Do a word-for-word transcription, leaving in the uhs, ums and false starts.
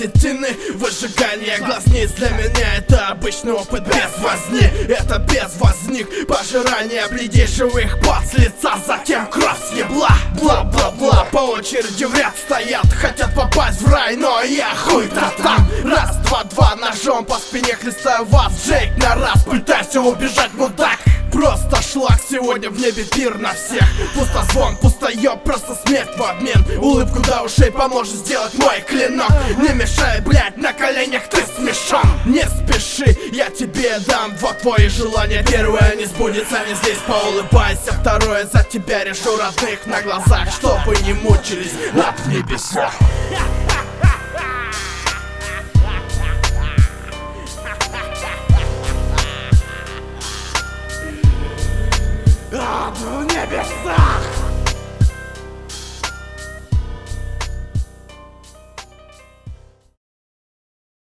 отметины. Выжигание глазниц для меня это обычный опыт без возни. Это без возник пожирание бледейших пот с лица, затем кровь съебла. Бла-бла-бла, по очереди в ряд стоят, хотят попасть в рай, но я хуй-то там. Раз, два, два, ножом по спине хлестаю вас, Джейк на раз, пытайся убежать, мудак. Просто шлак, сегодня в небе пир на всех. Пустозвон, пустоёб, просто смерть в обмен. Улыбку до ушей поможет сделать мой клинок. Не мешай, блядь, на коленях ты смешон. Не спеши, я тебе дам вот твои желания. Первое не сбудется, не здесь, поулыбайся. Второе за тебя решу, родных на глазах, чтобы не мучились над в небесах. Ад в небесах!